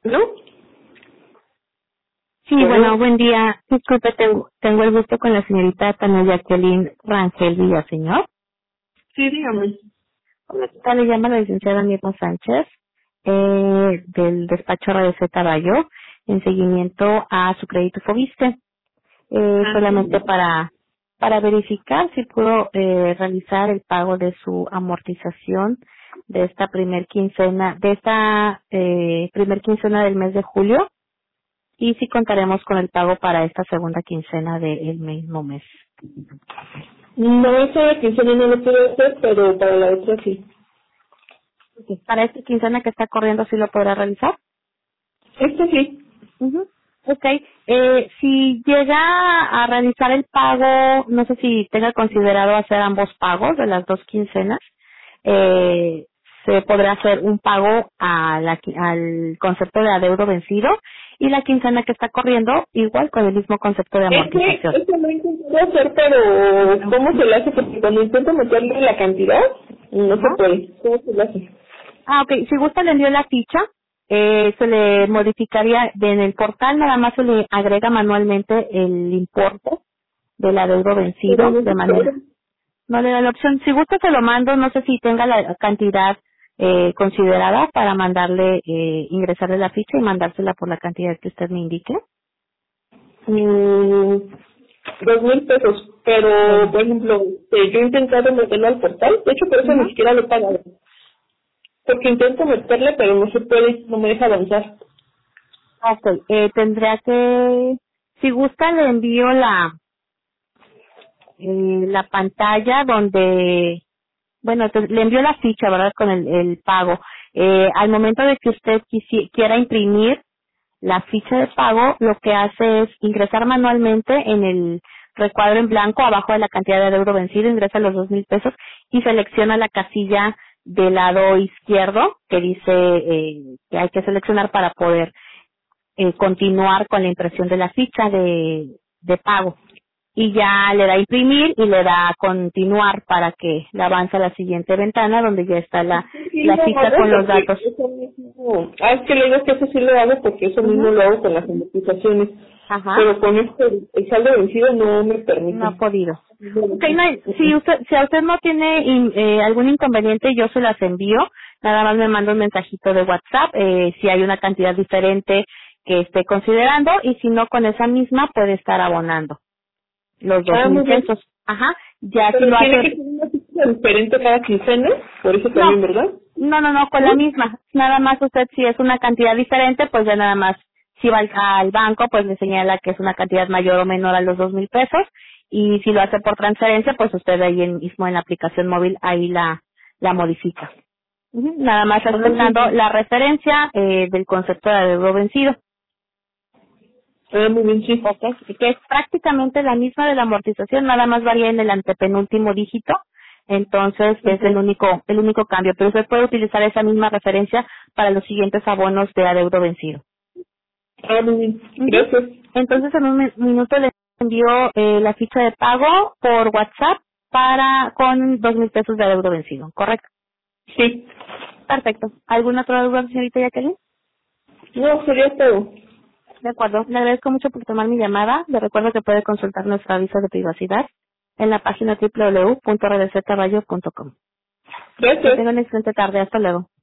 ¿No? Sí, bueno, buen día. Disculpe, tengo el gusto con la señorita Tania Jacqueline Rangel Villaseñor. Sí, dígame. Hola, ¿qué tal? Le llama la licenciada Mirna Sánchez, del despacho RDC Caballo, en seguimiento a su crédito Fobiste. Solamente Sí. para verificar si pudo realizar el pago de su amortización de esta primer quincena del mes de julio, y si contaremos con el pago para esta segunda quincena del mismo mes. No, esa quincena no lo puedo hacer, pero para la otra sí. Ok, para esta quincena que está corriendo, ¿sí lo podrá realizar? Esta sí. Ujú. Ok, si llega a realizar el pago, no sé si tenga considerado hacer ambos pagos de las dos quincenas, se podrá hacer un pago al concepto de adeudo vencido, y la quincena que está corriendo igual con el mismo concepto de amortización. Este lo he intentado hacer, pero ¿cómo se le hace? Porque cuando intento meterle la cantidad, no se Ajá. puede. ¿Cómo se le hace? Ok, si gusta le envío la ficha, se le modificaría en el portal, nada más se le agrega manualmente el importe del adeudo Pero vencido no de se puede. manera, no le da la opción. Si gusta se lo mando, no sé si tenga la cantidad considerada para mandarle, ingresarle la ficha y mandársela por la cantidad que usted me indique. Mm, 2,000 pesos. Pero, por ejemplo, yo he intentado meterlo al portal. De hecho, por eso ni Ujú. siquiera lo he pagado. Porque intento meterle, pero no se puede, no me deja avanzar. Ok, tendría que, si gusta le envío la pantalla donde, bueno, le envió la ficha, ¿verdad? Con el pago. Al momento de que usted quiera imprimir la ficha de pago, lo que hace es ingresar manualmente en el recuadro en blanco abajo de la cantidad de adeudo vencido, ingresa los 2,000 pesos y selecciona la casilla del lado izquierdo que dice que hay que seleccionar para poder continuar con la impresión de la ficha de pago. Y ya le da imprimir y le da continuar para que le avance a la siguiente ventana donde ya está Sí, la lo ficha hago con los porque datos. eso mismo. Es que le digo que eso sí lo hago porque eso mismo Ujú. lo hago con las amortizaciones. Ajá. Pero con esto, el saldo vencido no me No ha permite. podido. Ok, no, Ujú. si a usted no tiene algún inconveniente, yo se las envío. Nada más me manda un mensajito de WhatsApp si hay una cantidad diferente que esté considerando, y si no, con esa misma puede estar abonando los dos Ah, mil muy bien. pesos. Ajá. Ya si Pero lo tiene hace, que ser una cifra diferente cada quincena, por eso no, también, ¿verdad? no, con la ¿No? misma. Nada más usted, si es una cantidad diferente, pues ya nada más, si va al banco, pues le señala que es una cantidad mayor o menor a los 2,000 pesos. Y si lo hace por transferencia, pues usted ahí mismo en la aplicación móvil, ahí la modifica. Ujú. Nada más Ah, muy respetando bien. la referencia del concepto de adeudo vencido. Ah, muy bien, sí. Ok, que es prácticamente la misma de la amortización, nada más varía en el antepenúltimo dígito. Entonces es Ajá. el único cambio, pero usted puede utilizar esa misma referencia para los siguientes abonos de adeudo vencido. Ah, muy bien. Ujú. Gracias. Entonces en un minuto le envío la ficha de pago por WhatsApp con 2,000 pesos de adeudo vencido, ¿correcto? Sí. Perfecto. ¿Alguna otra duda, señorita Jacqueline? No, sería todo. De acuerdo. Le agradezco mucho por tomar mi llamada. Le recuerdo que puede consultar nuestro aviso de privacidad en la página www.rdccaballo.com. Que Gracias. tenga una excelente tarde. Hasta luego.